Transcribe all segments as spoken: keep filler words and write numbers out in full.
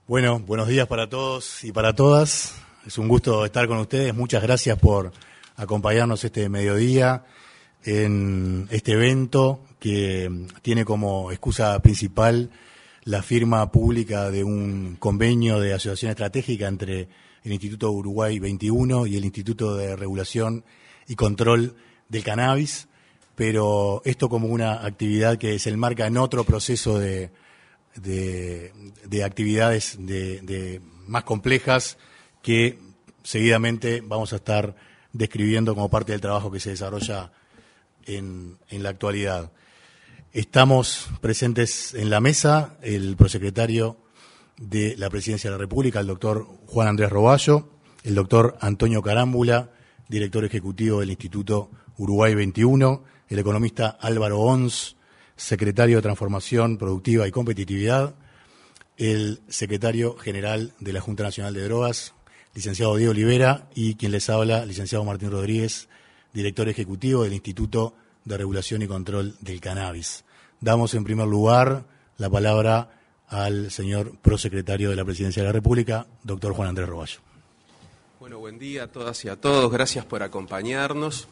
Bueno, buenos días para todos y para todas. Es un gusto estar con ustedes. Muchas gracias por acompañarnos este mediodía en este evento que tiene como excusa principal la firma pública de un convenio de asociación estratégica entre el Instituto Uruguay veintiuno y el Instituto de Regulación y Control del Cannabis, pero esto como una actividad que se enmarca en otro proceso de De, de actividades de, de más complejas que seguidamente vamos a estar describiendo como parte del trabajo que se desarrolla en, en la actualidad. Estamos presentes en la mesa el prosecretario de la Presidencia de la República, el doctor Juan Andrés Roballo, el doctor Antonio Carámbula, director ejecutivo del Instituto Uruguay veintiuno, el economista Álvaro Ons, secretario de Transformación Productiva y Competitividad, el secretario general de la Junta Nacional de Drogas, licenciado Diego Olivera, y quien les habla, licenciado Martín Rodríguez, director ejecutivo del Instituto de Regulación y Control del Cannabis. Damos en primer lugar la palabra al señor prosecretario de la Presidencia de la República, doctor Juan Andrés Roballo. Bueno, buen día a todas y a todos, gracias por acompañarnos.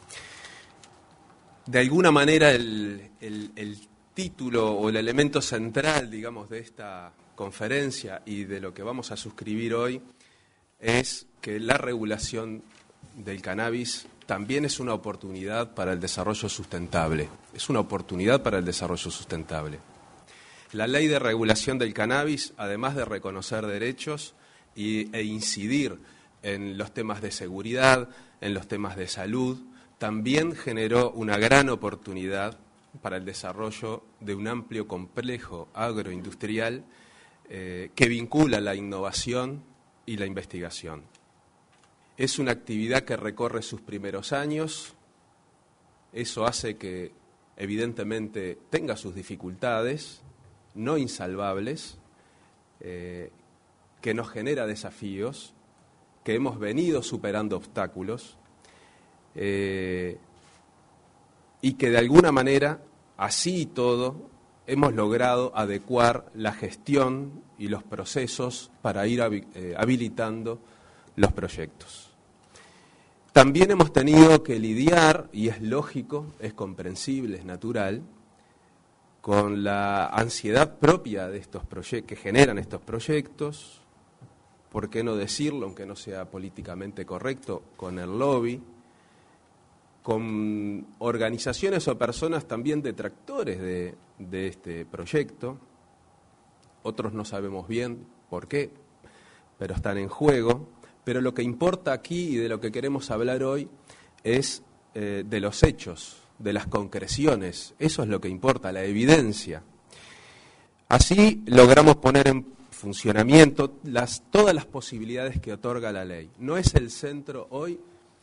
De alguna manera el, el, el título o el elemento central, digamos, de esta conferencia y de lo que vamos a suscribir hoy es que la regulación del cannabis también es una oportunidad para el desarrollo sustentable. Es una oportunidad para el desarrollo sustentable. La ley de regulación del cannabis, además de reconocer derechos y, e incidir en los temas de seguridad, en los temas de salud, también generó una gran oportunidad para el desarrollo de un amplio complejo agroindustrial eh, que vincula la innovación y la investigación. Es una actividad que recorre sus primeros años, eso hace que evidentemente tenga sus dificultades, no insalvables, eh, que nos genera desafíos, que hemos venido superando obstáculos, Eh, y que de alguna manera, así y todo, hemos logrado adecuar la gestión y los procesos para ir eh, habilitando los proyectos. También hemos tenido que lidiar, y es lógico, es comprensible, es natural, con la ansiedad propia de estos proyectos que generan estos proyectos, ¿por qué no decirlo, aunque no sea políticamente correcto, con el lobby, con organizaciones o personas también detractores de, de este proyecto? Otros no sabemos bien por qué, pero están en juego. Pero lo que importa aquí y de lo que queremos hablar hoy es eh, de los hechos, de las concreciones. Eso es lo que importa, la evidencia. Así logramos poner en funcionamiento las, todas las posibilidades que otorga la ley. No es el centro hoy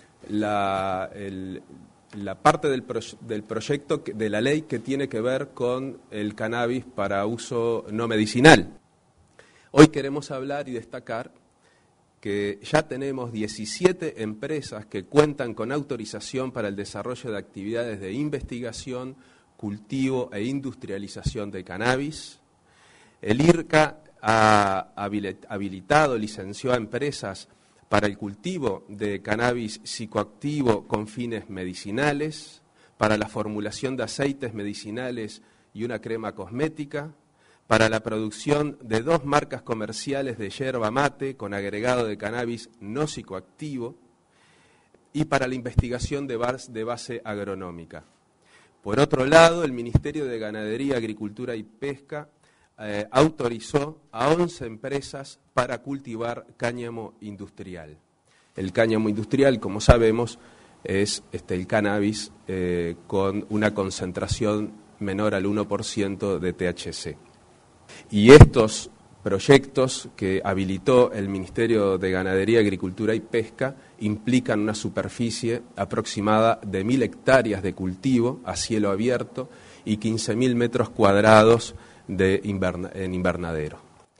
La, el, la parte del, pro, del proyecto que, de la ley que tiene que ver con el cannabis para uso no medicinal. Hoy queremos hablar y destacar que ya tenemos diecisiete empresas que cuentan con autorización para el desarrollo de actividades de investigación, cultivo e industrialización de cannabis. El I R C A ha habilitado, licenció a empresas para el cultivo de cannabis psicoactivo con fines medicinales, para la formulación de aceites medicinales y una crema cosmética, para la producción de dos marcas comerciales de yerba mate con agregado de cannabis no psicoactivo y para la investigación de base agronómica. Por otro lado, el Ministerio de Ganadería, Agricultura y Pesca Eh, autorizó a once empresas para cultivar cáñamo industrial. El cáñamo industrial, como sabemos, es este, el cannabis eh, con una concentración menor al uno por ciento de T H C. Y estos proyectos que habilitó el Ministerio de Ganadería, Agricultura y Pesca implican una superficie aproximada de mil hectáreas de cultivo a cielo abierto y quince mil metros cuadrados de inverna, en invernadero.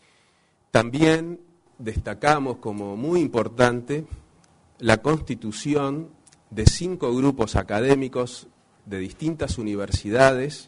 También destacamos como muy importante la constitución de cinco grupos académicos de distintas universidades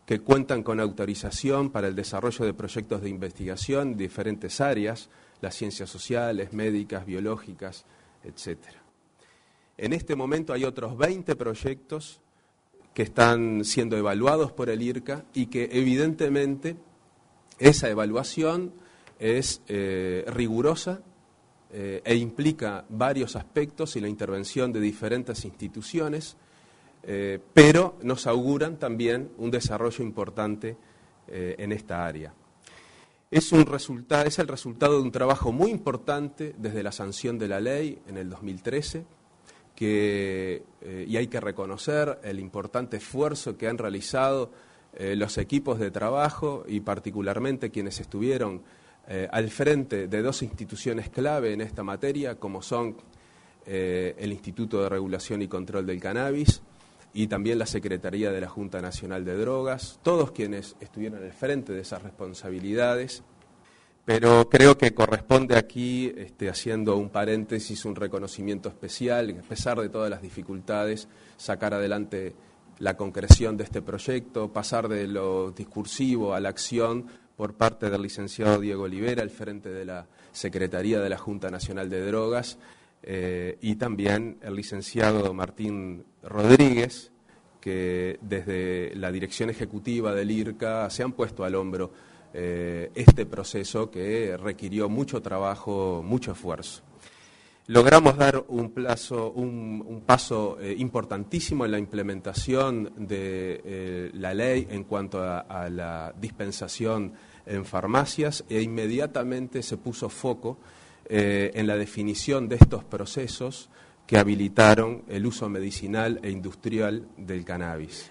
que cuentan con autorización para el desarrollo de proyectos de investigación en diferentes áreas, las ciencias sociales, médicas, biológicas, etcétera. En este momento hay otros veinte proyectos que están siendo evaluados por el IRCA y que evidentemente esa evaluación es eh, rigurosa eh, e implica varios aspectos y la intervención de diferentes instituciones, eh, pero nos auguran también un desarrollo importante eh, en esta área. Es, un resulta- es el resultado de un trabajo muy importante desde la sanción de la ley en el dos mil trece, que, eh, y hay que reconocer el importante esfuerzo que han realizado eh, los equipos de trabajo y particularmente quienes estuvieron eh, al frente de dos instituciones clave en esta materia, como son eh, el Instituto de Regulación y Control del Cannabis y también la Secretaría de la Junta Nacional de Drogas, todos quienes estuvieron al frente de esas responsabilidades. Pero creo que corresponde aquí, este, haciendo un paréntesis, un reconocimiento especial, a pesar de todas las dificultades, sacar adelante la concreción de este proyecto, pasar de lo discursivo a la acción por parte del licenciado Diego Olivera, al frente de la Secretaría de la Junta Nacional de Drogas, eh, y también el licenciado Martín Rodríguez, que desde la dirección ejecutiva del IRCA se han puesto al hombro Eh, este proceso que requirió mucho trabajo, mucho esfuerzo. Logramos dar un, plazo, un, un paso eh, importantísimo en la implementación de eh, la ley en cuanto a, a la dispensación en farmacias e inmediatamente se puso foco eh, en la definición de estos procesos que habilitaron el uso medicinal e industrial del cannabis.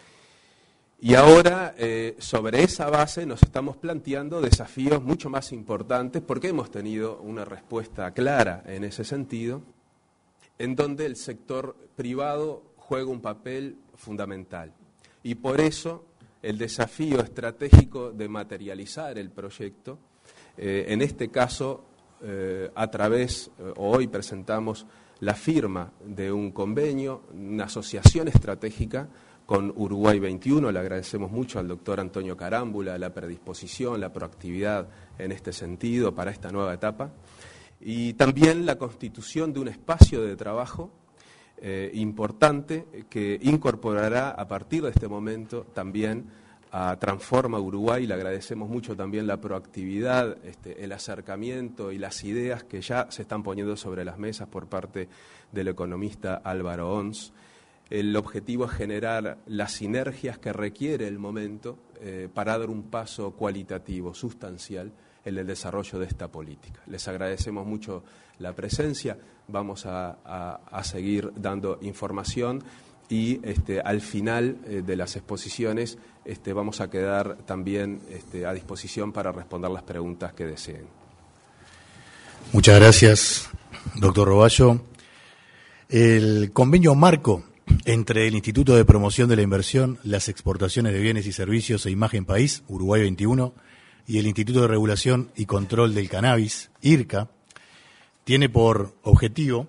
Y ahora, eh, sobre esa base, nos estamos planteando desafíos mucho más importantes porque hemos tenido una respuesta clara en ese sentido, en donde el sector privado juega un papel fundamental. Y por eso el desafío estratégico de materializar el proyecto, eh, en este caso, eh, a través, eh, hoy presentamos la firma de un convenio, una asociación estratégica con Uruguay veintiuno. Le agradecemos mucho al doctor Antonio Carámbula la predisposición, la proactividad en este sentido para esta nueva etapa. Y también la constitución de un espacio de trabajo eh, importante que incorporará a partir de este momento también a Transforma Uruguay. Le agradecemos mucho también la proactividad, este, el acercamiento y las ideas que ya se están poniendo sobre las mesas por parte del economista Álvaro Ons. El objetivo es generar las sinergias que requiere el momento eh, para dar un paso cualitativo, sustancial, en el desarrollo de esta política. Les agradecemos mucho la presencia, vamos a, a, a seguir dando información y este, al final eh, de las exposiciones este, vamos a quedar también este, a disposición para responder las preguntas que deseen. Muchas gracias, doctor Roballo. El convenio marco entre el Instituto de Promoción de la Inversión, las Exportaciones de Bienes y Servicios e Imagen País, Uruguay veintiuno, y el Instituto de Regulación y Control del Cannabis, IRCA, tiene por objetivo,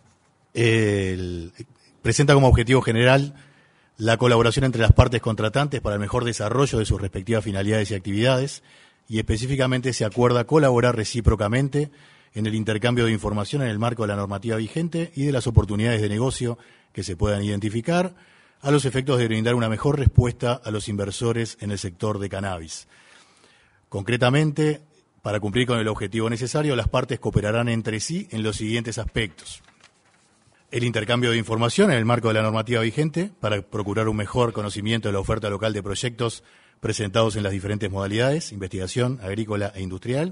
el, presenta como objetivo general la colaboración entre las partes contratantes para el mejor desarrollo de sus respectivas finalidades y actividades, y específicamente se acuerda colaborar recíprocamente en el intercambio de información en el marco de la normativa vigente y de las oportunidades de negocio que se puedan identificar a los efectos de brindar una mejor respuesta a los inversores en el sector de cannabis. Concretamente, para cumplir con el objetivo necesario, las partes cooperarán entre sí en los siguientes aspectos. El intercambio de información en el marco de la normativa vigente para procurar un mejor conocimiento de la oferta local de proyectos presentados en las diferentes modalidades, investigación, agrícola e industrial.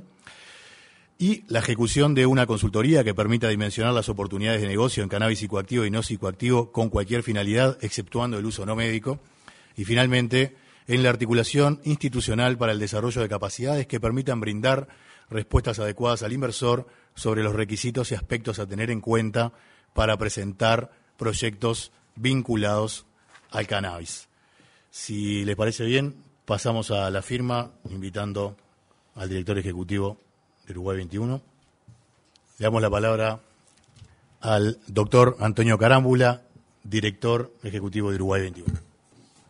Y la ejecución de una consultoría que permita dimensionar las oportunidades de negocio en cannabis psicoactivo y no psicoactivo con cualquier finalidad, exceptuando el uso no médico. Y finalmente, en la articulación institucional para el desarrollo de capacidades que permitan brindar respuestas adecuadas al inversor sobre los requisitos y aspectos a tener en cuenta para presentar proyectos vinculados al cannabis. Si les parece bien, pasamos a la firma, invitando al director ejecutivo de Uruguay veintiuno. Le damos la palabra al doctor Antonio Carámbula, director ejecutivo de Uruguay veintiuno.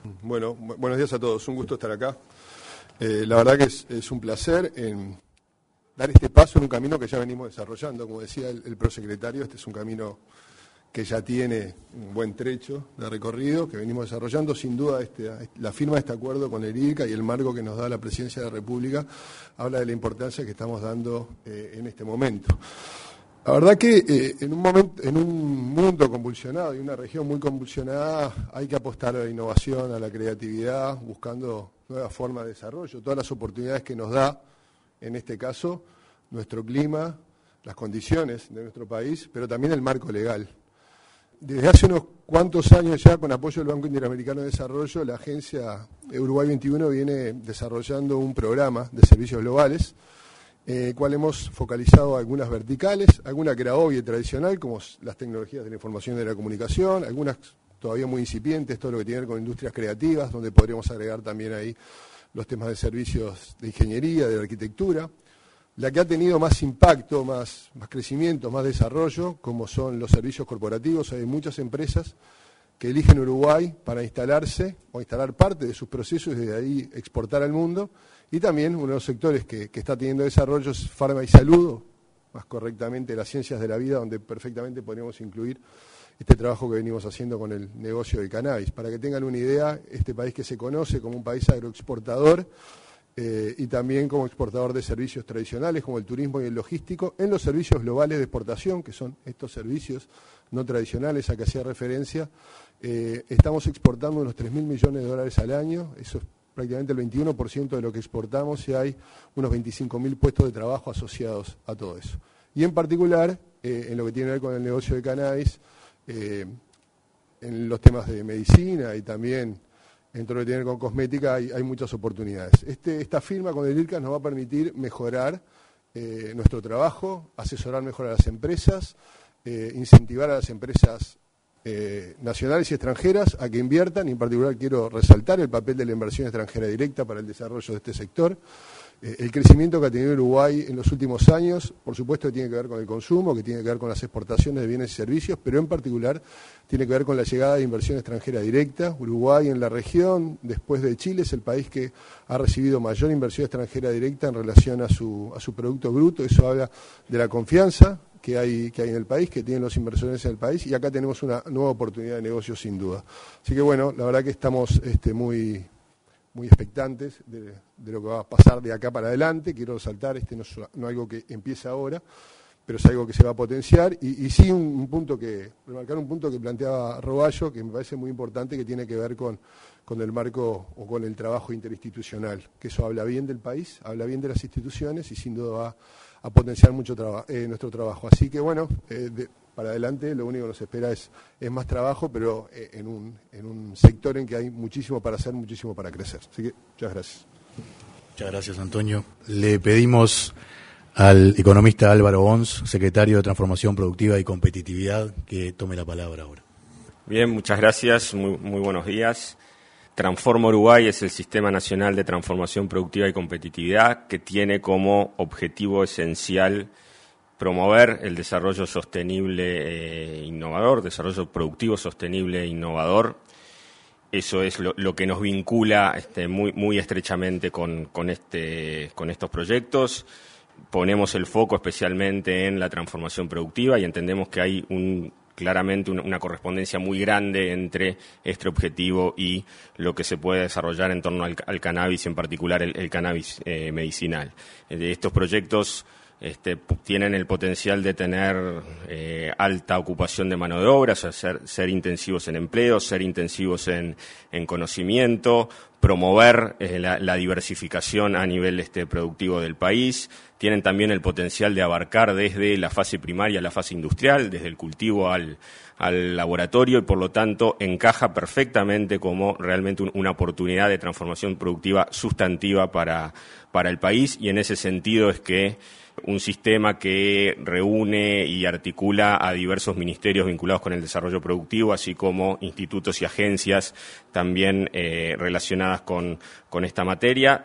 Bueno, bu- buenos días a todos, un gusto estar acá. Eh, la verdad que es, es un placer en dar este paso en un camino que ya venimos desarrollando. Como decía el, el prosecretario, este es un camino que ya tiene un buen trecho de recorrido, que venimos desarrollando. Sin duda, este, la firma de este acuerdo con el I R C A y el marco que nos da la Presidencia de la República habla de la importancia que estamos dando eh, en este momento. La verdad que eh, en un momento, en un mundo convulsionado y una región muy convulsionada, hay que apostar a la innovación, a la creatividad, buscando nuevas formas de desarrollo, todas las oportunidades que nos da, en este caso, nuestro clima, las condiciones de nuestro país, pero también el marco legal. Desde hace unos cuantos años ya, con apoyo del Banco Interamericano de Desarrollo, la agencia Uruguay veintiuno viene desarrollando un programa de servicios globales, eh, cual hemos focalizado algunas verticales, alguna que era obvia y tradicional, como las tecnologías de la información y de la comunicación, algunas todavía muy incipientes, todo lo que tiene que ver con industrias creativas, donde podríamos agregar también ahí los temas de servicios de ingeniería, de arquitectura. La que ha tenido más impacto, más, más crecimiento, más desarrollo, como son los servicios corporativos. Hay muchas empresas que eligen Uruguay para instalarse o instalar parte de sus procesos y desde ahí exportar al mundo. Y también uno de los sectores que, que está teniendo desarrollo es farma y salud, más correctamente las ciencias de la vida, donde perfectamente podríamos incluir este trabajo que venimos haciendo con el negocio del cannabis. Para que tengan una idea, este país que se conoce como un país agroexportador, Eh, y también como exportador de servicios tradicionales como el turismo y el logístico, en los servicios globales de exportación, que son estos servicios no tradicionales a que hacía referencia, eh, estamos exportando unos tres mil millones de dólares al año, eso es prácticamente el veintiuno por ciento de lo que exportamos y hay unos veinticinco mil puestos de trabajo asociados a todo eso. Y en particular, eh, en lo que tiene que ver con el negocio de cannabis, eh, en los temas de medicina y también dentro de lo que tiene que ver con cosmética hay, hay muchas oportunidades. Este, esta firma con el I R C A nos va a permitir mejorar eh, nuestro trabajo, asesorar mejor a las empresas, eh, incentivar a las empresas eh, nacionales y extranjeras a que inviertan, y en particular quiero resaltar el papel de la inversión extranjera directa para el desarrollo de este sector. Eh, el crecimiento que ha tenido Uruguay en los últimos años, por supuesto que tiene que ver con el consumo, que tiene que ver con las exportaciones de bienes y servicios, pero en particular tiene que ver con la llegada de inversión extranjera directa. Uruguay en la región, después de Chile, es el país que ha recibido mayor inversión extranjera directa en relación a su, a su Producto Bruto. Eso habla de la confianza que hay, que hay en el país, que tienen los inversores en el país, y acá tenemos una nueva oportunidad de negocio sin duda. Así que bueno, la verdad que estamos este, muy... muy expectantes de, de lo que va a pasar de acá para adelante. Quiero resaltar, este no es no algo que empieza ahora, pero es algo que se va a potenciar. Y, y sí, un, un punto que, remarcar un punto que planteaba Roballo, que me parece muy importante, que tiene que ver con, con el marco o con el trabajo interinstitucional, que eso habla bien del país, habla bien de las instituciones y sin duda va a potenciar mucho traba, eh, nuestro trabajo. Así que bueno, eh, de, para adelante lo único que nos espera es, es más trabajo, pero eh, en, un, en un sector en que hay muchísimo para hacer, muchísimo para crecer. Así que muchas gracias. Muchas gracias, Antonio. Le pedimos al economista Álvaro Ons, secretario de Transformación Productiva y Competitividad, que tome la palabra ahora. Bien, muchas gracias, muy, muy buenos días. Transforma Uruguay es el Sistema Nacional de Transformación Productiva y Competitividad que tiene como objetivo esencial promover el desarrollo sostenible e innovador, desarrollo productivo sostenible e innovador. Eso es lo, lo que nos vincula este, muy, muy estrechamente con, con, este, con estos proyectos. Ponemos el foco especialmente en la transformación productiva y entendemos que hay un, claramente una, una correspondencia muy grande entre este objetivo y lo que se puede desarrollar en torno al, al cannabis, en particular el, el cannabis eh, medicinal. Eh, estos proyectos Este, tienen el potencial de tener eh, alta ocupación de mano de obra, o sea, ser, ser intensivos en empleo, ser intensivos en, en conocimiento, promover eh, la, la diversificación a nivel este, productivo del país. Tienen también el potencial de abarcar desde la fase primaria a la fase industrial, desde el cultivo al, al laboratorio, y por lo tanto encaja perfectamente como realmente un, una oportunidad de transformación productiva sustantiva para, para el país, y en ese sentido es que un sistema que reúne y articula a diversos ministerios vinculados con el desarrollo productivo, así como institutos y agencias también eh, relacionadas con, con esta materia.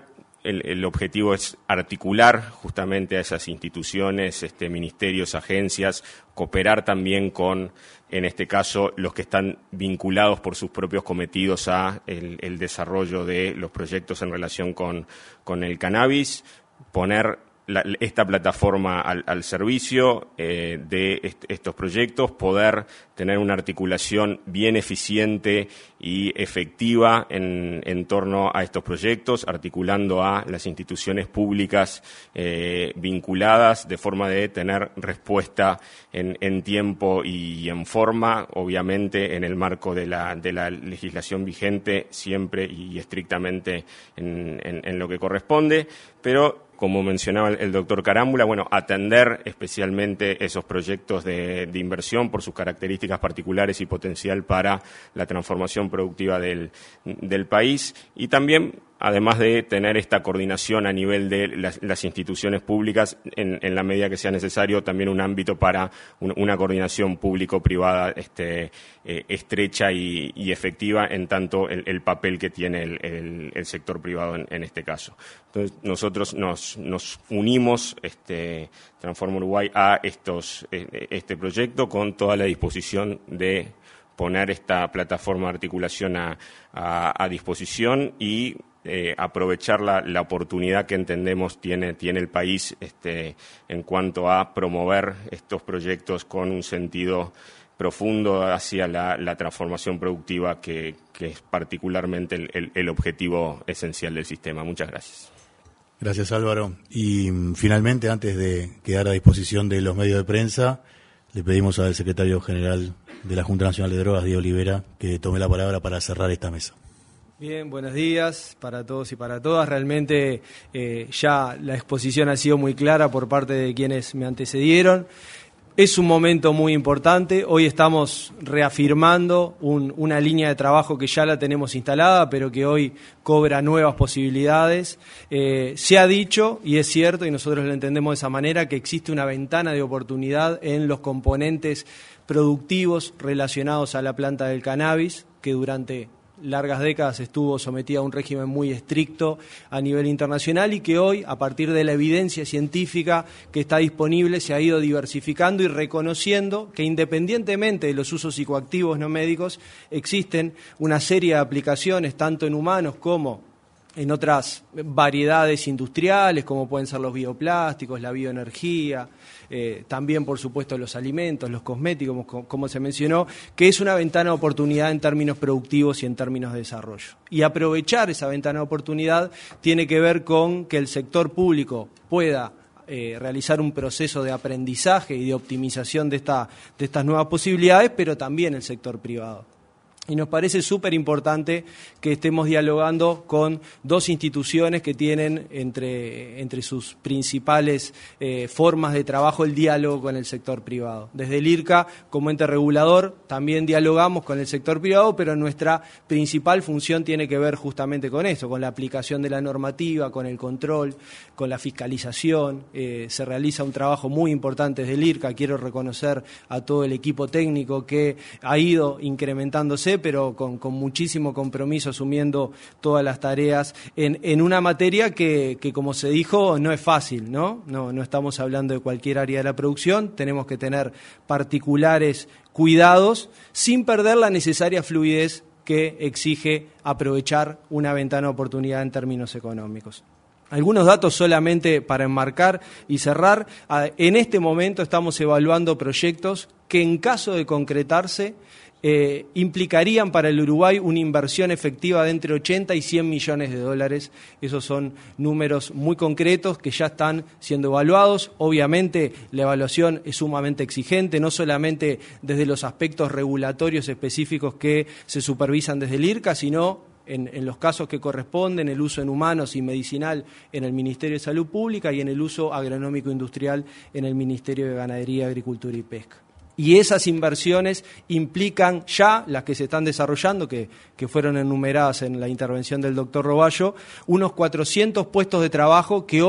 el, el objetivo es articular justamente a esas instituciones, este, ministerios, agencias, cooperar también con, en este caso, los que están vinculados por sus propios cometidos a el, el desarrollo de los proyectos en relación con, con el cannabis, poner La, esta plataforma al, al servicio eh, de est estos proyectos, poder tener una articulación bien eficiente y efectiva en, en torno a estos proyectos, articulando a las instituciones públicas eh, vinculadas de forma de tener respuesta en, en tiempo y en forma, obviamente en el marco de la, de la legislación vigente, siempre y estrictamente en, en, en lo que corresponde, pero como mencionaba el doctor Carámbula, bueno, atender especialmente esos proyectos de, de inversión por sus características particulares y potencial para la transformación productiva del, del país, y también, además de tener esta coordinación a nivel de las, las instituciones públicas, en, en la medida que sea necesario, también un ámbito para un, una coordinación público-privada este, eh, estrecha y, y efectiva, en tanto el, el papel que tiene el, el, el sector privado en, en este caso. Entonces, nosotros nos, nos unimos, este, Transforma Uruguay, a estos, este proyecto con toda la disposición de poner esta plataforma de articulación a, a, a disposición y eh, aprovechar la, la oportunidad que entendemos tiene, tiene el país este, en cuanto a promover estos proyectos con un sentido profundo hacia la, la transformación productiva que, que es particularmente el, el, el objetivo esencial del sistema. Muchas gracias. Gracias, Álvaro. Y finalmente, antes de quedar a disposición de los medios de prensa, le pedimos al secretario general de la Junta Nacional de Drogas, Diego Olivera, que tome la palabra para cerrar esta mesa. Bien, buenos días para todos y para todas. Realmente eh, ya la exposición ha sido muy clara por parte de quienes me antecedieron. Es un momento muy importante. Hoy estamos reafirmando un, una línea de trabajo que ya la tenemos instalada, pero que hoy cobra nuevas posibilidades. Eh, se ha dicho, y es cierto, y nosotros lo entendemos de esa manera, que existe una ventana de oportunidad en los componentes productivos relacionados a la planta del cannabis, que durante largas décadas estuvo sometida a un régimen muy estricto a nivel internacional y que hoy, a partir de la evidencia científica que está disponible, se ha ido diversificando y reconociendo que, independientemente de los usos psicoactivos no médicos, existen una serie de aplicaciones tanto en humanos como en otras variedades industriales, como pueden ser los bioplásticos, la bioenergía, eh, también, por supuesto, los alimentos, los cosméticos, como, como se mencionó, que es una ventana de oportunidad en términos productivos y en términos de desarrollo. Y aprovechar esa ventana de oportunidad tiene que ver con que el sector público pueda Eh, realizar un proceso de aprendizaje y de optimización de, esta, de estas nuevas posibilidades, pero también el sector privado. Y nos parece súper importante que estemos dialogando con dos instituciones que tienen entre, entre sus principales eh, formas de trabajo el diálogo con el sector privado. Desde el I R C A, como ente regulador, también dialogamos con el sector privado, pero nuestra principal función tiene que ver justamente con esto, con la aplicación de la normativa, con el control, con la fiscalización. Eh, se realiza un trabajo muy importante desde el I R C A. Quiero reconocer a todo el equipo técnico que ha ido incrementándose, pero con, con muchísimo compromiso, asumiendo todas las tareas en, en una materia que, que, como se dijo, no es fácil, ¿no? No, no estamos hablando de cualquier área de la producción, tenemos que tener particulares cuidados sin perder la necesaria fluidez que exige aprovechar una ventana de oportunidad en términos económicos. Algunos datos solamente para enmarcar y cerrar. En este momento estamos evaluando proyectos que, en caso de concretarse, Eh, implicarían para el Uruguay una inversión efectiva de entre ochenta y cien millones de dólares. Esos son números muy concretos que ya están siendo evaluados. Obviamente la evaluación es sumamente exigente, no solamente desde los aspectos regulatorios específicos que se supervisan desde el I R C A, sino En, en los casos que corresponden, el uso en humanos y medicinal en el Ministerio de Salud Pública y en el uso agronómico industrial en el Ministerio de Ganadería, Agricultura y Pesca. Y esas inversiones implican ya, las que se están desarrollando, que, que fueron enumeradas en la intervención del doctor Roballo, unos cuatrocientos puestos de trabajo que hoy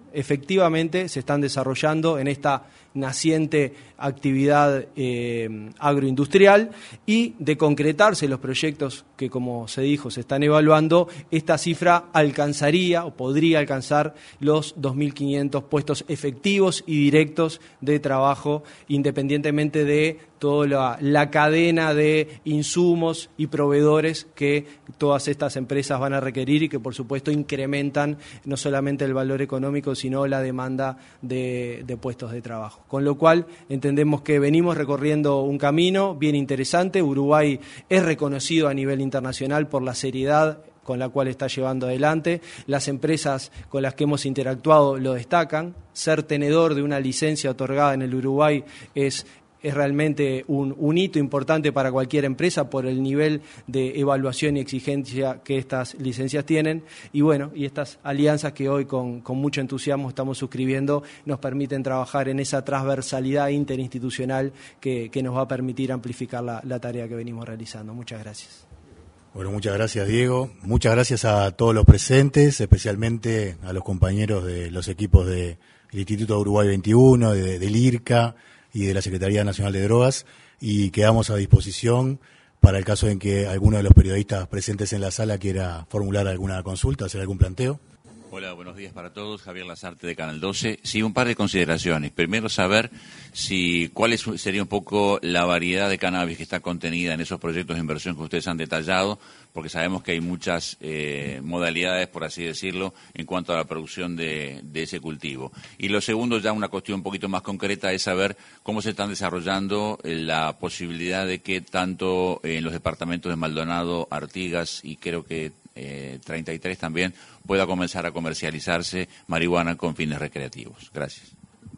efectivamente se están desarrollando en esta naciente actividad eh, agroindustrial, y de concretarse los proyectos que, como se dijo, se están evaluando, esta cifra alcanzaría o podría alcanzar los dos mil quinientos puestos efectivos y directos de trabajo, independientemente de toda la, la cadena de insumos y proveedores que todas estas empresas van a requerir y que, por supuesto, incrementan no solamente el valor económico, sino la demanda de, de puestos de trabajo. Con lo cual, entendemos que venimos recorriendo un camino bien interesante. Uruguay es reconocido a nivel internacional por la seriedad con la cual está llevando adelante. Las empresas con las que hemos interactuado lo destacan. Ser tenedor de una licencia otorgada en el Uruguay es es realmente un, un hito importante para cualquier empresa por el nivel de evaluación y exigencia que estas licencias tienen. Y bueno, y estas alianzas que hoy con, con mucho entusiasmo estamos suscribiendo nos permiten trabajar en esa transversalidad interinstitucional que, que nos va a permitir amplificar la, la tarea que venimos realizando. Muchas gracias. Bueno, muchas gracias, Diego. Muchas gracias a todos los presentes, especialmente a los compañeros de los equipos del Instituto Uruguay veintiuno, de, del IRCA y de la Secretaría Nacional de Drogas, y quedamos a disposición para el caso en que alguno de los periodistas presentes en la sala quiera formular alguna consulta, hacer algún planteo. Hola, buenos días para todos. Javier Lazarte de Canal doce. Sí, un par de consideraciones. Primero, saber si cuál es, sería un poco la variedad de cannabis que está contenida en esos proyectos de inversión que ustedes han detallado, porque sabemos que hay muchas eh, modalidades, por así decirlo, en cuanto a la producción de, de ese cultivo. Y lo segundo, ya una cuestión un poquito más concreta, es saber cómo se están desarrollando la posibilidad de que tanto en los departamentos de Maldonado, Artigas y creo que eh, treinta y tres también pueda comenzar a comercializarse marihuana con fines recreativos. Gracias.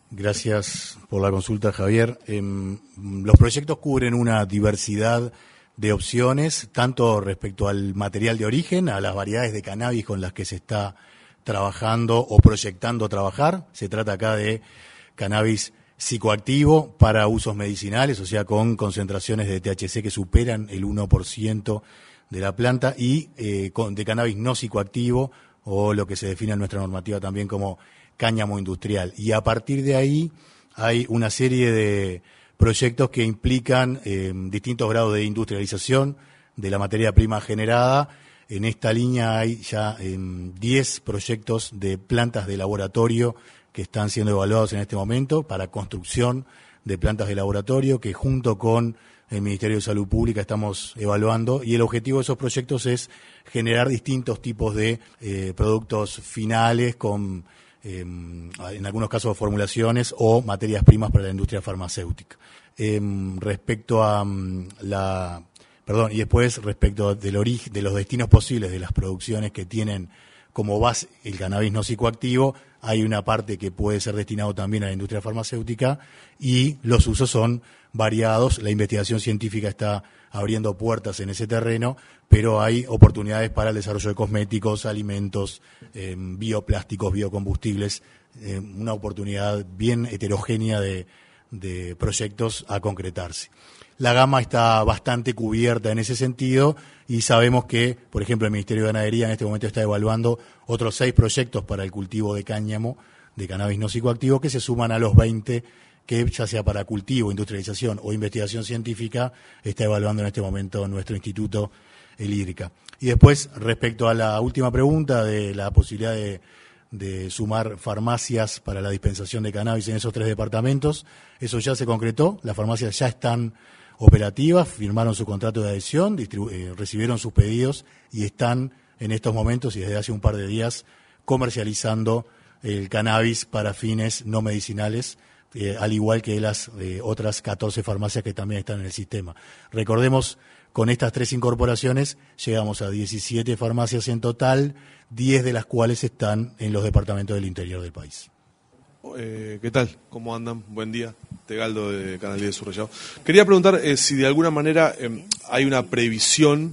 Gracias por la consulta, Javier. Eh, los proyectos cubren una diversidad de opciones, tanto respecto al material de origen, a las variedades de cannabis con las que se está trabajando o proyectando trabajar. Se trata acá de cannabis psicoactivo para usos medicinales, o sea, con concentraciones de T H C que superan el uno por ciento de la planta, y eh, con, de cannabis no psicoactivo, o lo que se define en nuestra normativa también como cáñamo industrial. Y a partir de ahí hay una serie de proyectos que implican eh, distintos grados de industrialización de la materia prima generada. En esta línea hay ya eh, diez proyectos de plantas de laboratorio que están siendo evaluados en este momento para construcción de plantas de laboratorio, que junto con el Ministerio de Salud Pública estamos evaluando, y el objetivo de esos proyectos es generar distintos tipos de eh, productos finales con, eh, en algunos casos, formulaciones o materias primas para la industria farmacéutica. Eh, respecto a um, la, perdón, y después respecto del origen, de los destinos posibles de las producciones que tienen como base el cannabis no psicoactivo, hay una parte que puede ser destinado también a la industria farmacéutica, y los usos son variados. La investigación científica está abriendo puertas en ese terreno, pero hay oportunidades para el desarrollo de cosméticos, alimentos, eh, bioplásticos, biocombustibles, eh, una oportunidad bien heterogénea de, de proyectos a concretarse. La gama está bastante cubierta en ese sentido, y sabemos que, por ejemplo, el Ministerio de Ganadería en este momento está evaluando otros seis proyectos para el cultivo de cáñamo, de cannabis no psicoactivo, que se suman a los veinte que, ya sea para cultivo, industrialización o investigación científica, está evaluando en este momento nuestro instituto, el IRCA. Y después, respecto a la última pregunta de la posibilidad de, de sumar farmacias para la dispensación de cannabis en esos tres departamentos, eso ya se concretó. Las farmacias ya están operativas, firmaron su contrato de adhesión, distribu- eh, recibieron sus pedidos y están en estos momentos y desde hace un par de días comercializando el cannabis para fines no medicinales, eh, al igual que las eh, otras catorce farmacias que también están en el sistema. Recordemos, con estas tres incorporaciones llegamos a diecisiete farmacias en total, diez de las cuales están en los departamentos del interior del país. Eh, ¿Qué tal? ¿Cómo andan? Buen día. Tegaldo de Canal diez Subrayado. Quería preguntar eh, si de alguna manera eh, hay una previsión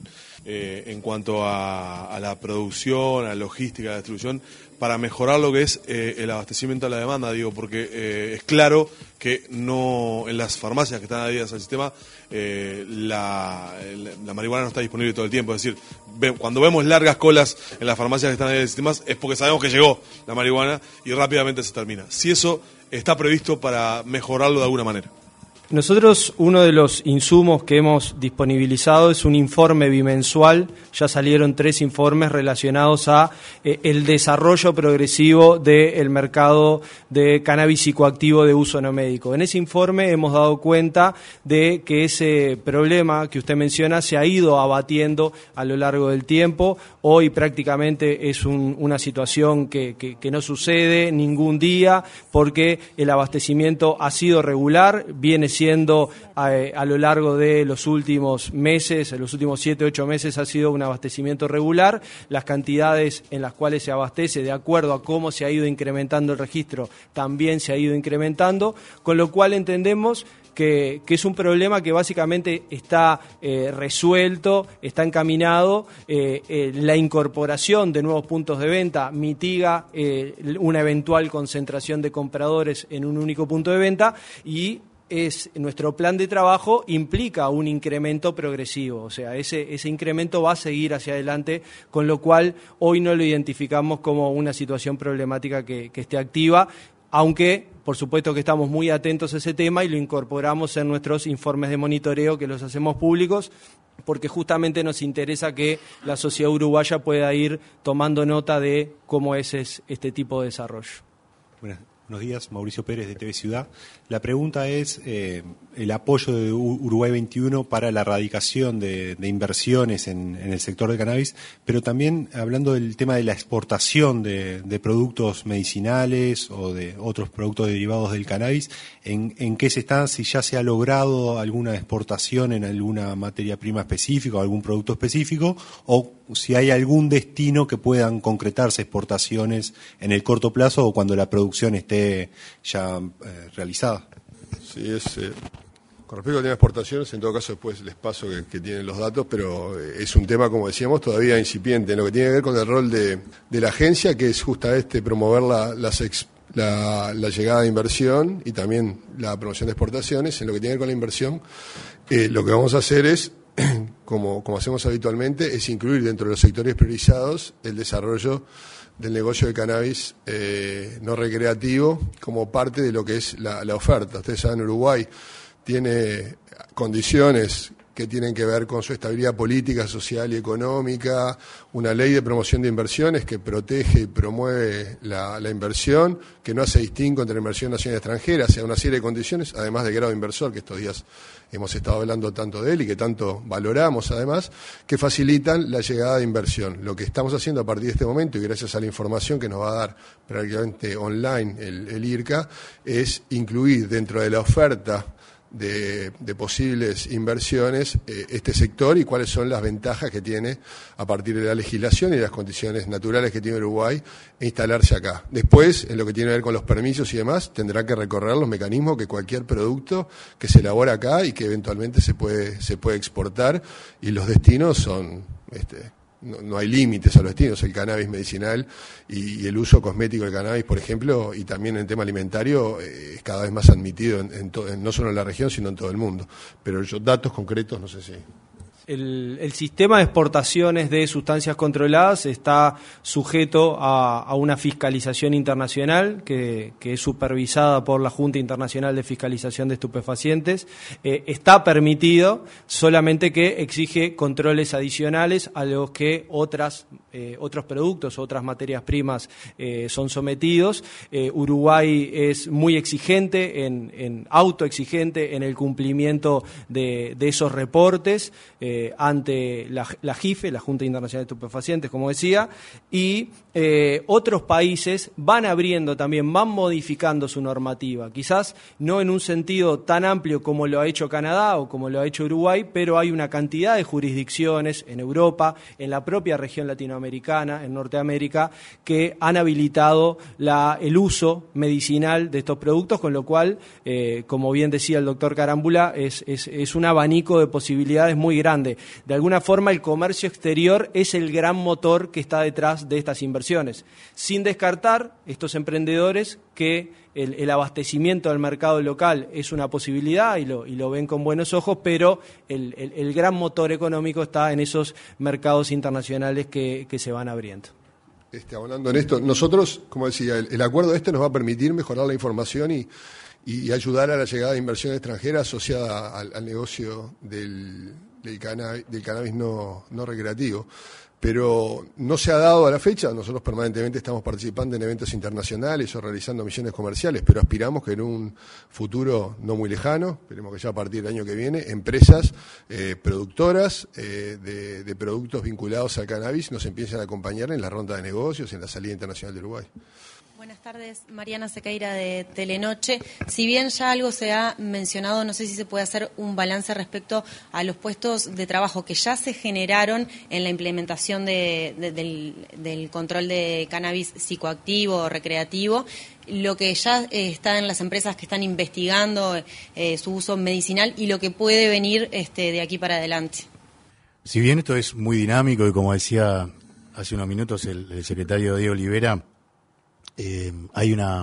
eh, en cuanto a, a la producción, a la logística, a la distribución, para mejorar lo que es eh, el abastecimiento a la demanda, digo, porque eh, es claro que no en las farmacias que están adheridas al sistema eh, la, la, la marihuana no está disponible todo el tiempo. Es decir, ve, cuando vemos largas colas en las farmacias que están adheridas al sistema es porque sabemos que llegó la marihuana y rápidamente se termina. Si eso está previsto para mejorarlo de alguna manera. Nosotros, uno de los insumos que hemos disponibilizado es un informe bimensual. Ya salieron tres informes relacionados a eh, el desarrollo progresivo del mercado de cannabis psicoactivo de uso no médico. En ese informe hemos dado cuenta de que ese problema que usted menciona se ha ido abatiendo a lo largo del tiempo. Hoy prácticamente es un, una situación que, que, que no sucede ningún día porque el abastecimiento ha sido regular, viene siendo a, a lo largo de los últimos meses, en los últimos siete, ocho meses ha sido un abastecimiento regular. Las cantidades en las cuales se abastece, de acuerdo a cómo se ha ido incrementando el registro, también se ha ido incrementando, con lo cual entendemos que, que es un problema que básicamente está eh, resuelto, está encaminado. Eh, eh, la incorporación de nuevos puntos de venta mitiga eh, una eventual concentración de compradores en un único punto de venta y es nuestro plan de trabajo implica un incremento progresivo, o sea, ese, ese incremento va a seguir hacia adelante, con lo cual hoy no lo identificamos como una situación problemática que, que esté activa, aunque por supuesto que estamos muy atentos a ese tema y lo incorporamos en nuestros informes de monitoreo que los hacemos públicos, porque justamente nos interesa que la sociedad uruguaya pueda ir tomando nota de cómo es este tipo de desarrollo. Buenas. Buenos días, Mauricio Pérez de T V Ciudad. La pregunta es eh, el apoyo de Uruguay veintiuno para la erradicación de, de inversiones en, en el sector de cannabis, pero también hablando del tema de la exportación de, de productos medicinales o de otros productos derivados del cannabis, ¿en, en qué se está? Si ya se ha logrado alguna exportación en alguna materia prima específica o algún producto específico, o si hay algún destino que puedan concretarse exportaciones en el corto plazo o cuando la producción esté ya eh, realizada. Sí, es, eh, con respecto al tema de exportaciones, en todo caso después les paso que, que tienen los datos, pero eh, es un tema, como decíamos, todavía incipiente en lo que tiene que ver con el rol de, de la agencia, que es justo este promover la, las ex, la, la llegada de inversión y también la promoción de exportaciones. En lo que tiene que ver con la inversión, eh, lo que vamos a hacer es Como, como hacemos habitualmente, es incluir dentro de los sectores priorizados el desarrollo del negocio de cannabis eh, no recreativo como parte de lo que es la, la oferta. Ustedes saben, Uruguay tiene condiciones que tienen que ver con su estabilidad política, social y económica, una ley de promoción de inversiones que protege y promueve la, la inversión, que no hace distingo entre la inversión nacional y extranjera, o sea, una serie de condiciones, además de grado inversor, que estos días hemos estado hablando tanto de él y que tanto valoramos además, que facilitan la llegada de inversión. Lo que estamos haciendo a partir de este momento, y gracias a la información que nos va a dar prácticamente online el, el I R C A, es incluir dentro de la oferta De, de posibles inversiones eh, este sector y cuáles son las ventajas que tiene a partir de la legislación y las condiciones naturales que tiene Uruguay e instalarse acá. Después, en lo que tiene que ver con los permisos y demás, tendrá que recorrer los mecanismos que cualquier producto que se elabora acá y que eventualmente se puede, se puede exportar, y los destinos son... este, No, no hay límites a los destinos, el cannabis medicinal y, y el uso cosmético del cannabis, por ejemplo, y también en el tema alimentario, eh, es cada vez más admitido, en, en to, en, no solo en la región, sino en todo el mundo. Pero yo, datos concretos, no sé si... El, el sistema de exportaciones de sustancias controladas está sujeto a, a una fiscalización internacional que, que es supervisada por la Junta Internacional de Fiscalización de Estupefacientes. Eh, está permitido, solamente que exige controles adicionales a los que otras, eh, otros productos, otras materias primas eh, son sometidos. Eh, Uruguay es muy exigente, en, en autoexigente en el cumplimiento de, de esos reportes. Eh, ante la, la J I F E, la Junta Internacional de Estupefacientes, como decía, y eh, otros países van abriendo también, van modificando su normativa, quizás no en un sentido tan amplio como lo ha hecho Canadá o como lo ha hecho Uruguay, pero hay una cantidad de jurisdicciones en Europa, en la propia región latinoamericana, en Norteamérica, que han habilitado la, el uso medicinal de estos productos, con lo cual, eh, como bien decía el doctor Carámbula, es, es, es un abanico de posibilidades muy grandes grande. De alguna forma el comercio exterior es el gran motor que está detrás de estas inversiones, sin descartar estos emprendedores que el, el abastecimiento del mercado local es una posibilidad y lo, y lo ven con buenos ojos, pero el, el, el gran motor económico está en esos mercados internacionales que, que se van abriendo. Este, hablando en esto, nosotros, como decía, el, el acuerdo este nos va a permitir mejorar la información y, y ayudar a la llegada de inversión extranjera asociada al, al negocio del, del, cannabis, del cannabis no, no recreativo. Pero no se ha dado a la fecha, nosotros permanentemente estamos participando en eventos internacionales o realizando misiones comerciales, pero aspiramos que en un futuro no muy lejano, esperemos que ya a partir del año que viene, empresas eh, productoras eh, de, de productos vinculados al cannabis nos empiecen a acompañar en la ronda de negocios, en la salida internacional de Uruguay. Buenas tardes, Mariana Sequeira de Telenoche. Si bien ya algo se ha mencionado, no sé si se puede hacer un balance respecto a los puestos de trabajo que ya se generaron en la implementación de, de, del, del control de cannabis psicoactivo o recreativo, lo que ya eh, está en las empresas que están investigando eh, su uso medicinal y lo que puede venir este, de aquí para adelante. Si bien esto es muy dinámico y como decía hace unos minutos el, el secretario Diego Olivera, Eh, hay una,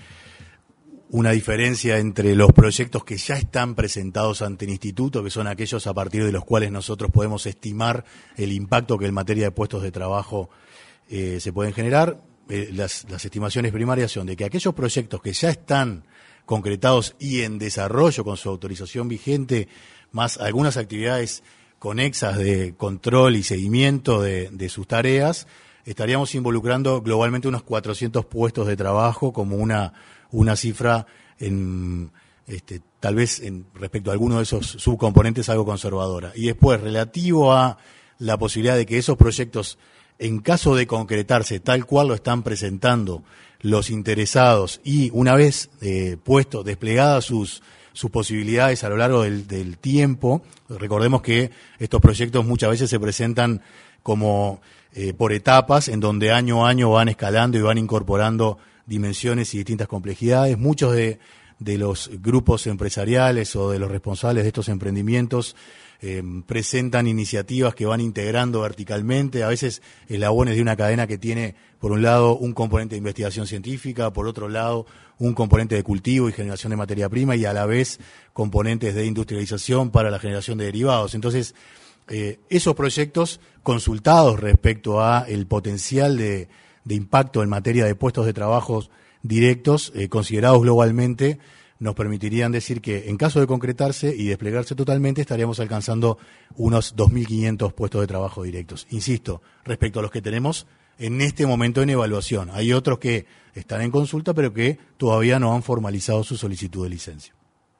una diferencia entre los proyectos que ya están presentados ante el Instituto, que son aquellos a partir de los cuales nosotros podemos estimar el impacto que en materia de puestos de trabajo eh, se pueden generar. Eh, las, las estimaciones primarias son de que aquellos proyectos que ya están concretados y en desarrollo con su autorización vigente, más algunas actividades conexas de control y seguimiento de, de sus tareas, estaríamos involucrando globalmente unos cuatrocientos puestos de trabajo como una, una cifra en, este, tal vez en, respecto a alguno de esos subcomponentes algo conservadora. Y después, relativo a la posibilidad de que esos proyectos, en caso de concretarse tal cual lo están presentando los interesados y una vez eh, puesto, desplegadas sus, sus posibilidades a lo largo del, del tiempo, recordemos que estos proyectos muchas veces se presentan como Eh, por etapas, en donde año a año van escalando y van incorporando dimensiones y distintas complejidades. Muchos de, de los grupos empresariales o de los responsables de estos emprendimientos eh, presentan iniciativas que van integrando verticalmente, a veces eslabones de una cadena que tiene, por un lado, un componente de investigación científica, por otro lado, un componente de cultivo y generación de materia prima, y a la vez componentes de industrialización para la generación de derivados. Entonces, Eh, esos proyectos consultados respecto a el potencial de, de impacto en materia de puestos de trabajo directos, eh, considerados globalmente, nos permitirían decir que en caso de concretarse y desplegarse totalmente estaríamos alcanzando unos dos mil quinientos puestos de trabajo directos. Insisto, respecto a los que tenemos en este momento en evaluación. Hay otros que están en consulta pero que todavía no han formalizado su solicitud de licencia.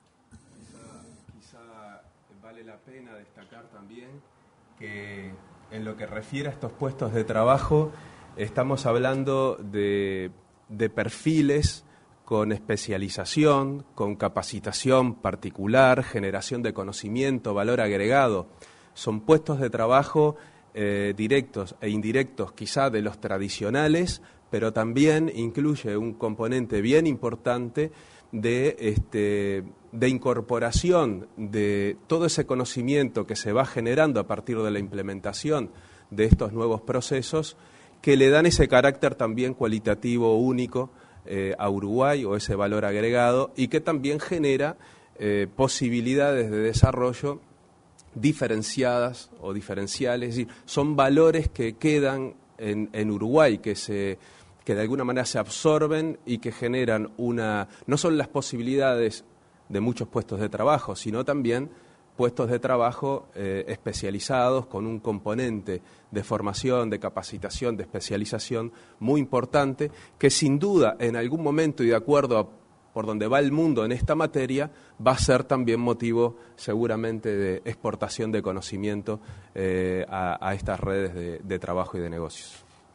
Que en lo que refiere a estos puestos de trabajo, estamos hablando de, de perfiles con especialización, con capacitación particular, generación de conocimiento, valor agregado. Son puestos de trabajo eh, directos e indirectos, quizá de los tradicionales, pero también incluye un componente bien importante de, este, de incorporación de todo ese conocimiento que se va generando a partir de la implementación de estos nuevos procesos, que le dan ese carácter también cualitativo único eh, a Uruguay, o ese valor agregado, y que también genera eh, posibilidades de desarrollo diferenciadas o diferenciales. Es decir, son valores que quedan en, en Uruguay, que se que de alguna manera se absorben y que generan una, no solo las posibilidades de muchos puestos de trabajo, sino también puestos de trabajo eh, especializados con un componente de formación, de capacitación, de especialización muy importante, que sin duda en algún momento y de acuerdo a por donde va el mundo en esta materia, va a ser también motivo seguramente de exportación de conocimiento eh, a, a estas redes de, de trabajo y de negocios.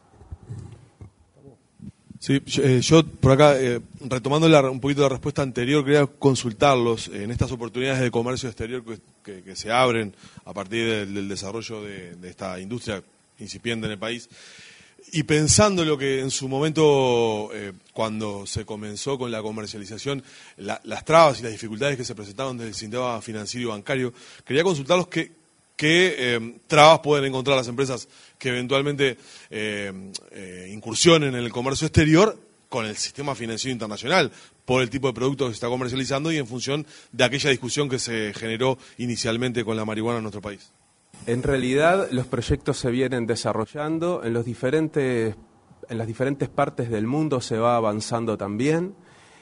Sí, yo, eh, yo por acá, eh, retomando la, un poquito la respuesta anterior, quería consultarlos en estas oportunidades de comercio exterior que, que, que se abren a partir del, del desarrollo de, de esta industria incipiente en el país. Y pensando en lo que en su momento, eh, cuando se comenzó con la comercialización, la, las trabas y las dificultades que se presentaron desde el sistema financiero y bancario, quería consultarlos que qué eh, trabas pueden encontrar las empresas que eventualmente eh, eh, incursionen en el comercio exterior con el sistema financiero internacional, por el tipo de productos que se está comercializando y en función de aquella discusión que se generó inicialmente con la marihuana en nuestro país. En realidad, los proyectos se vienen desarrollando en los diferentes, en las diferentes partes del mundo, se va avanzando también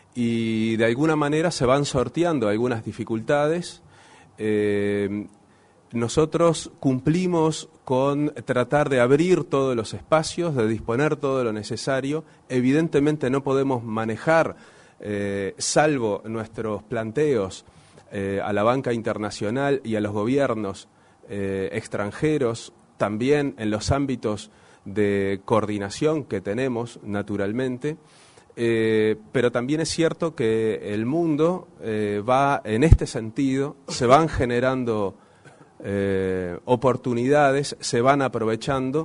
y de alguna manera se van sorteando algunas dificultades. Eh, nosotros cumplimos con tratar de abrir todos los espacios, de disponer todo lo necesario. Evidentemente no podemos manejar, eh, salvo nuestros planteos eh, a la banca internacional y a los gobiernos eh, extranjeros, también en los ámbitos de coordinación que tenemos naturalmente. Eh, pero también es cierto que el mundo eh, va en este sentido, se van generando eh, oportunidades, se van aprovechando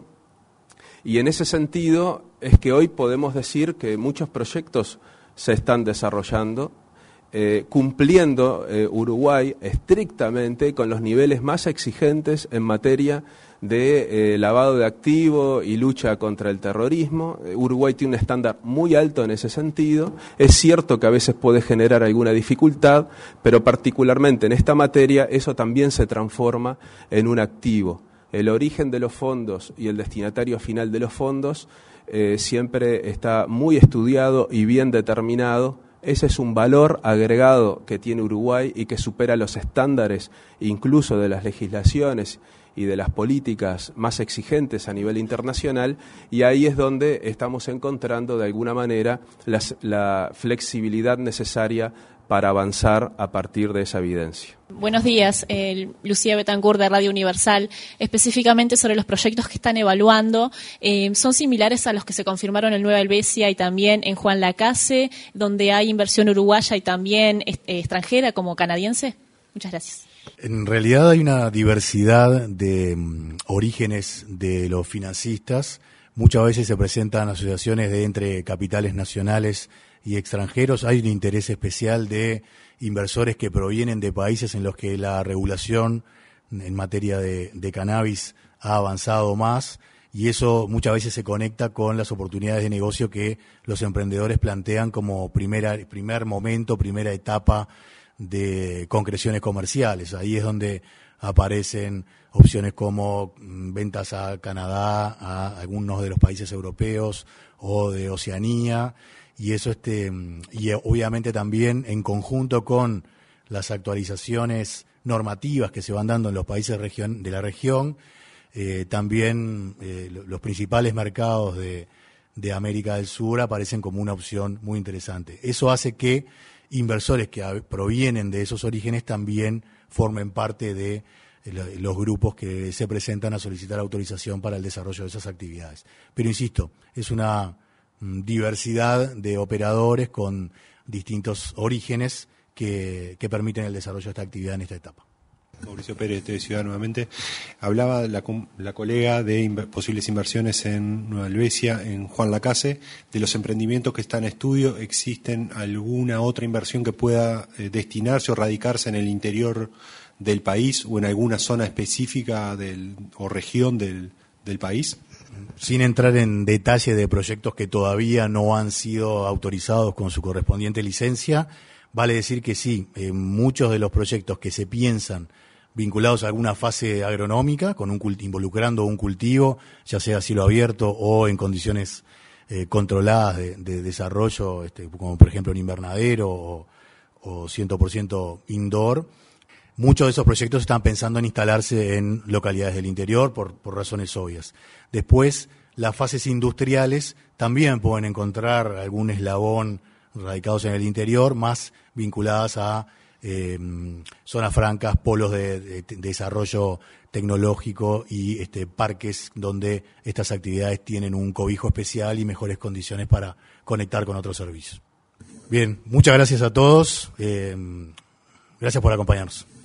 y en ese sentido es que hoy podemos decir que muchos proyectos se están desarrollando, eh, cumpliendo eh, Uruguay estrictamente con los niveles más exigentes en materia de eh, lavado de activo y lucha contra el terrorismo. Uruguay tiene un estándar muy alto en ese sentido. Es cierto que a veces puede generar alguna dificultad, pero particularmente en esta materia eso también se transforma en un activo. El origen de los fondos y el destinatario final de los fondos eh, siempre está muy estudiado y bien determinado. Ese es un valor agregado que tiene Uruguay y que supera los estándares incluso de las legislaciones y de las políticas más exigentes a nivel internacional, y ahí es donde estamos encontrando de alguna manera las, la flexibilidad necesaria para avanzar a partir de esa evidencia. Buenos días, eh, Lucía Betancourt de Radio Universal. Específicamente sobre los proyectos que están evaluando, eh, ¿son similares a los que se confirmaron en Nueva Helvecia y también en Juan Lacase, donde hay inversión uruguaya y también eh, extranjera como canadiense? Muchas gracias. En realidad hay una diversidad de um, orígenes de los financistas. Muchas veces se presentan asociaciones de entre capitales nacionales y extranjeros. Hay un interés especial de inversores que provienen de países en los que la regulación en materia de, de cannabis ha avanzado más, y eso muchas veces se conecta con las oportunidades de negocio que los emprendedores plantean como primera, primer momento, primera etapa de concreciones comerciales. Ahí es donde aparecen opciones como ventas a Canadá, a algunos de los países europeos o de Oceanía, y eso este y obviamente también en conjunto con las actualizaciones normativas que se van dando en los países región, de la región, eh, también eh, los principales mercados de, de América del Sur aparecen como una opción muy interesante. Eso hace que inversores que provienen de esos orígenes también formen parte de los grupos que se presentan a solicitar autorización para el desarrollo de esas actividades. Pero insisto, es una diversidad de operadores con distintos orígenes que, que permiten el desarrollo de esta actividad en esta etapa. Mauricio Pérez, de Ciudad nuevamente. Hablaba la, la colega de inver, posibles inversiones en Nueva Helvecia, en Juan Lacase, de los emprendimientos que están en estudio. ¿Existen alguna otra inversión que pueda eh, destinarse o radicarse en el interior del país o en alguna zona específica del, o región del, del país? Sin entrar en detalle de proyectos que todavía no han sido autorizados con su correspondiente licencia, vale decir que sí, eh, muchos de los proyectos que se piensan vinculados a alguna fase agronómica, con un culti- involucrando un cultivo, ya sea a cielo abierto o en condiciones eh, controladas de, de desarrollo, este, como por ejemplo un invernadero o, o cien por ciento indoor. Muchos de esos proyectos están pensando en instalarse en localidades del interior por, por razones obvias. Después, las fases industriales también pueden encontrar algún eslabón radicados en el interior, más vinculadas a eh, zonas francas, polos de, de, de desarrollo tecnológico y este, parques donde estas actividades tienen un cobijo especial y mejores condiciones para conectar con otros servicios. Bien, muchas gracias a todos. Eh, gracias por acompañarnos.